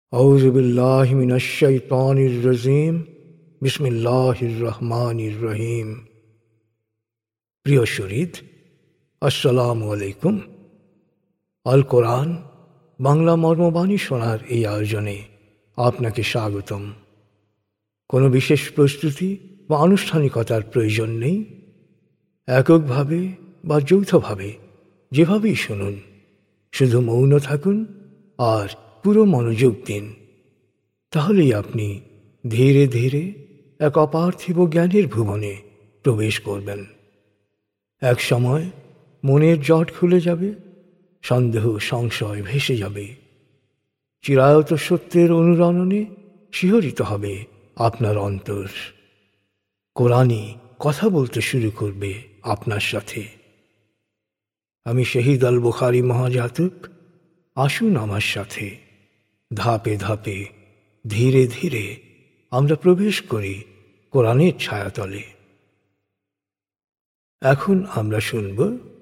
আউযু বিল্লাহি মিনাশ শাইতানির রাজিম। বিসমিল্লাহির রহমানির রহিম। প্রিয় শরীদ, আসসালামু আলাইকুম। আল কোরআন বাংলা মর্মবাণী শোনার এই আয়োজনে আপনাকে স্বাগতম। কোনো বিশেষ প্রস্তুতি বা আনুষ্ঠানিকতার প্রয়োজন নেই। এককভাবে বা যৌথভাবে যেভাবেই শুনুন, শুধু মৌন থাকুন আর পুরো মনোযোগ দিন। তাহলেই আপনি ধীরে ধীরে এক অপার্থিব জ্ঞানের ভুবনে প্রবেশ করবেন। এক সময় মনের জট খুলে যাবে, সন্দেহ সংশয় ভেসে যাবে, চিরায়ত সত্যের অনুরণনে শিহরিত হবে আপনার অন্তর। কোরআনই কথা বলতে শুরু করবে আপনার সাথে। আমি শহীদ আল বুখারী মহাজাতক। আসুন আমার সাথে ধাপে ধাপে ধীরে ধীরে আমরা প্রবেশ করি কোরআনের ছায়াতলে। এখন আমরা শুনব